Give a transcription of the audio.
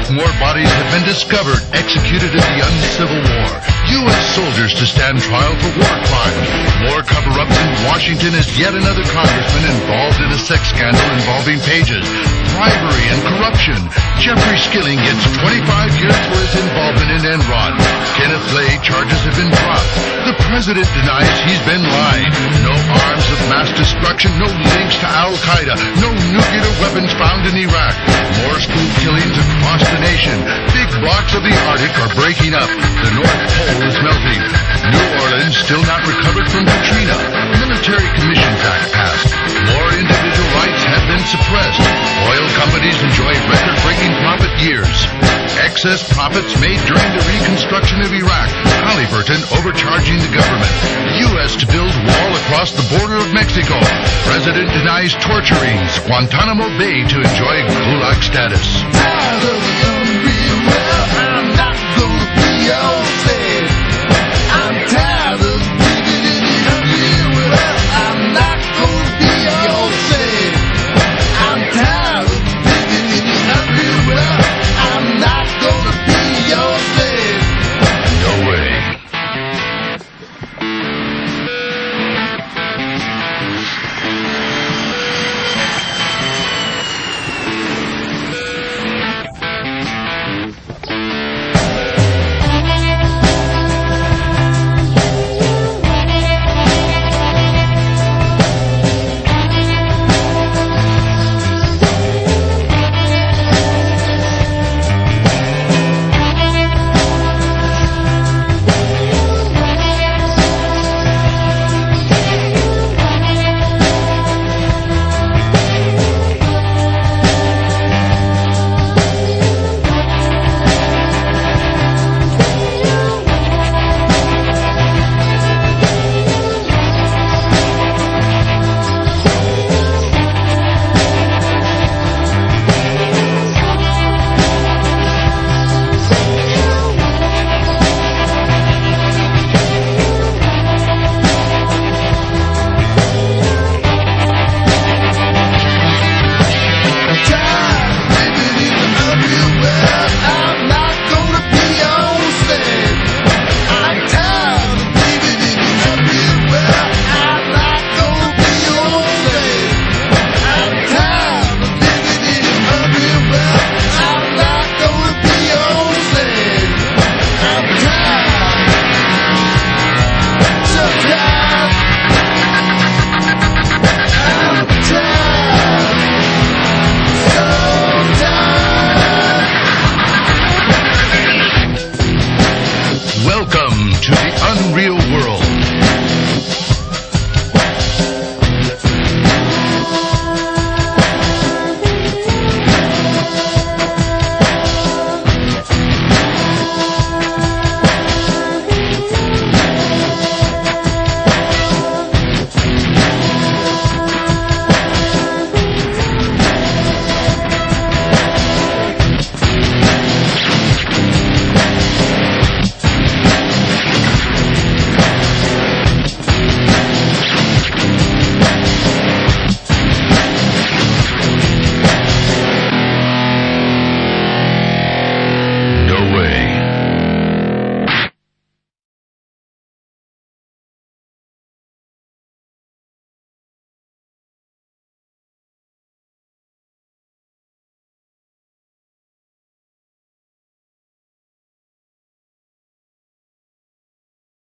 more bodies have been discovered executed in the uncivil war. U.S. soldiers to stand trial for war crimes. More cover-ups in Washington as yet another congressman involved in a sex scandal involving Pages. Bribery and corruption. Jeffrey Skilling gets 25 years for his involvement in Enron. Kenneth Lay charges have been dropped. The president denies he's been lying. No arms of mass destruction, no links to Al-Qaeda, no nuclear weapons found in Iraq. More school killings across the nation. Big blocks of the Arctic are breaking up. The North Pole is melting. New Orleans still not recovered from Katrina. Military Commissions Act passed. More individual rights have been suppressed. Oil companies enjoy record-breaking profit years. Excess profits made during the reconstruction of Iraq. Halliburton overcharging the government. U.S. to build wall across the border of Mexico. President denies torturings. Guantanamo Bay to enjoy Gulag status. I'm not gonna be your slave. I'm tired of living in the real world. I'm not gonna be your slave. I'm tired of living in the real world. I'm not gonna be your slave. No way. Welcome to the Unreal